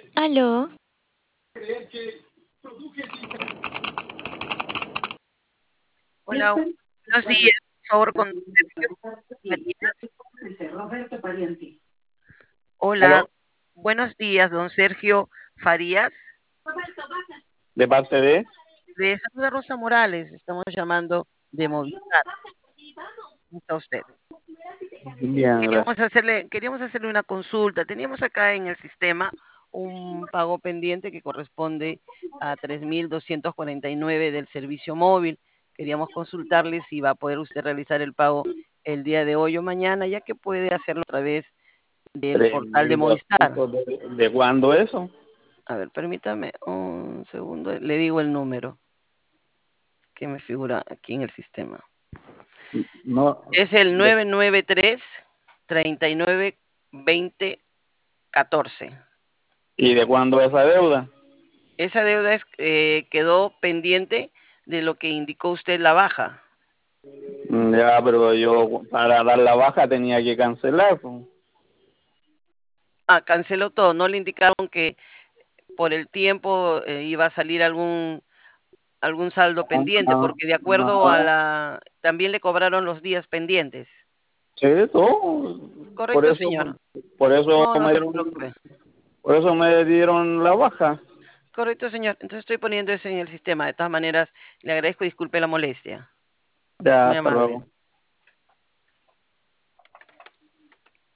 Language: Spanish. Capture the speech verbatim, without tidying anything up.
Aló. Hola, buenos días. Por favor, con Sergio Farías. ¿Aló? Hola, buenos días, don Sergio Farías. ¿De parte de? Le saluda Rosa Morales. Estamos llamando de Movistar. ¿Cómo está usted? Bien, Queríamos gracias. hacerle, queríamos hacerle una consulta. Teníamos acá en el sistema un pago pendiente que corresponde a tres mil doscientos cuarenta y nueve del servicio móvil. Queríamos consultarle si va a poder usted realizar el pago el día de hoy o mañana, ya que puede hacerlo a través del Tres portal de mil Movistar. doscientos de, ¿de cuándo eso? A ver, permítame un segundo, le digo el número que me figura aquí en el sistema. No. Es el de- nueve nueve tres, treinta y nueve, veinte, catorce. ¿Y de cuándo esa deuda? Esa deuda es, eh, quedó pendiente de lo que indicó usted la baja. Mm, Ya, pero yo para dar la baja tenía que cancelar, pues. Ah, canceló todo. No le indicaron que por el tiempo eh, iba a salir algún algún saldo pendiente, No, porque de acuerdo a no, la también le cobraron los días pendientes. sí, todo. Por Correcto, eso, señor. por eso No, no me se dieron, preocupe. por eso me dieron la baja. Correcto, señor. Entonces estoy poniendo eso en el sistema. De todas maneras, le agradezco y disculpe la molestia. Ya, Muy hasta amable. luego.